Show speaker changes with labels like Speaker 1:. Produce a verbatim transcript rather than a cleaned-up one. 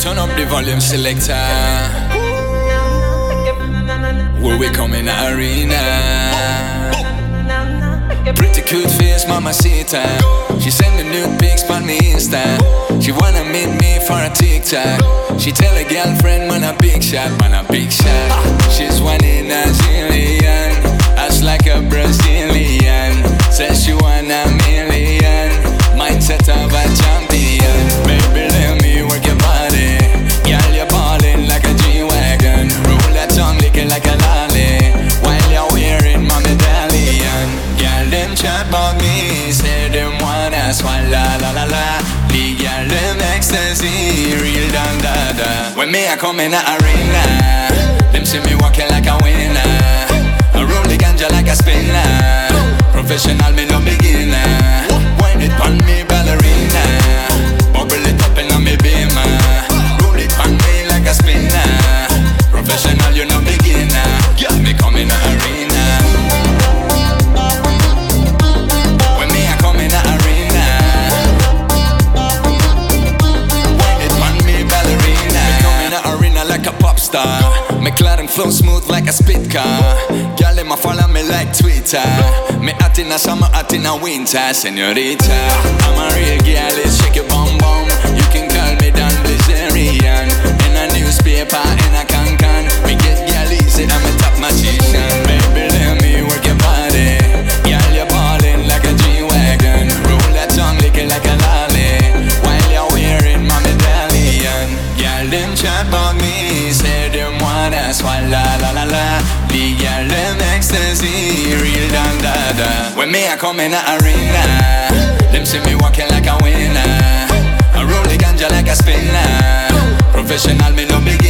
Speaker 1: Turn up the volume selector. Where we come in the arena. Pretty cute face, mamacita. She send the nude pics on me Insta. She wanna meet me for a TikTok. She tell her girlfriend, man a big shot, man a big shot. She's one in a zillion, ass like a Brazilian. Says she want a million, mindset of a champion. Baby, let me work your body. Girl, you're ballin' like a G-Wagon. Roll that tongue, lick it like a lolly, while you're wearing my medallion. Girl, them chat about me, say them wanna swallow la la la. The girl, them ecstasy, real down da da. When me I come in the arena, them see me walking like a winner. I roll the ganja like a spinner. Professional, me no beginner. Wind it on me, ballerina. Bubble it up in on me beamer. Roll it on me like a spinner. Professional, you no beginner. Yeah, me come in the arena. When me I come in the arena, wind it on me, ballerina. Me come in the arena like a pop star. McLaren flow smooth like a spit car. Girl, them a follow me like Twitter. Me hot in the summer, hot in the winter, señorita. I'm a real girl, let's shake your bum bum. You can call me Don Blizzarian. In a newspaper, in a can-can. We get girl easy, I'm a top magician. Baby, let me work your body. Girl, you're ballin' like a G-Wagon. Roll that tongue, lick it like a lolly, while you're wearing my medallion. Girl, them chat about me, say them wanna swallow la la la. The girl, them ecstasy, real down da da. When me I come in the arena, them see me walking like a winner. I roll the ganja like a spinner. Professional, me no big